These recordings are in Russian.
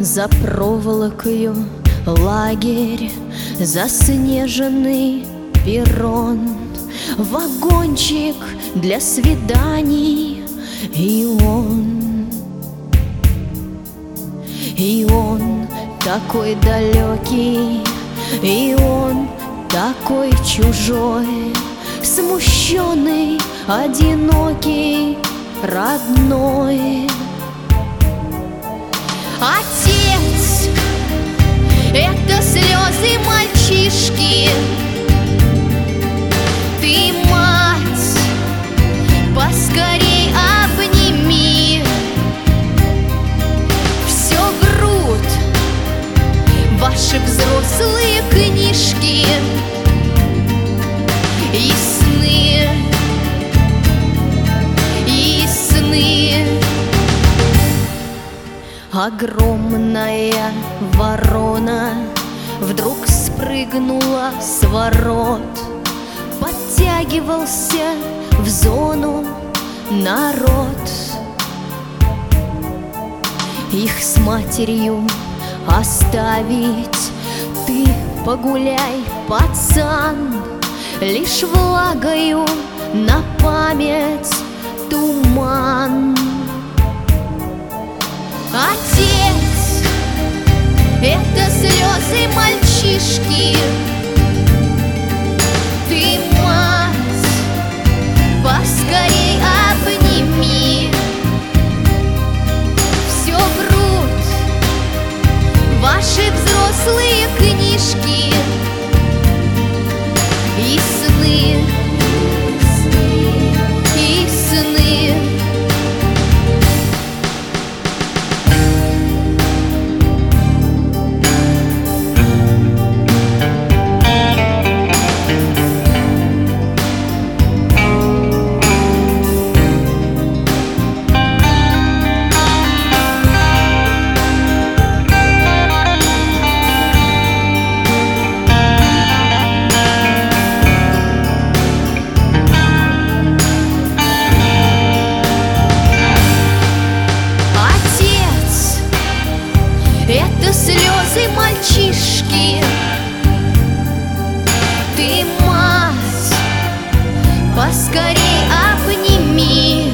За проволокою лагерь, заснеженный перрон, вагончик для свиданий, и он такой далекий, и он такой чужой, смущенный, одинокий, родной. Отец — это слезы мальчишки, ты, мать, поскорей обними. Все врут ваши взрослые книжки и сны, и сны. Огромная ворона вдруг спрыгнула с ворот. Подтягивался в зону народ. Их с матерью оставить, ты погуляй, пацан, лишь влагою на память туман. Отец — это слезы мальчишки, ты, мать, поскорей обними. Все врут ваши взрослые книжки и сны, и сны. Это слезы мальчишки, ты, мать, поскорей обними.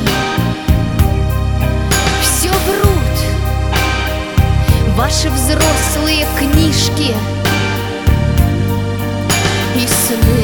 Все врут ваши взрослые книжки и сны.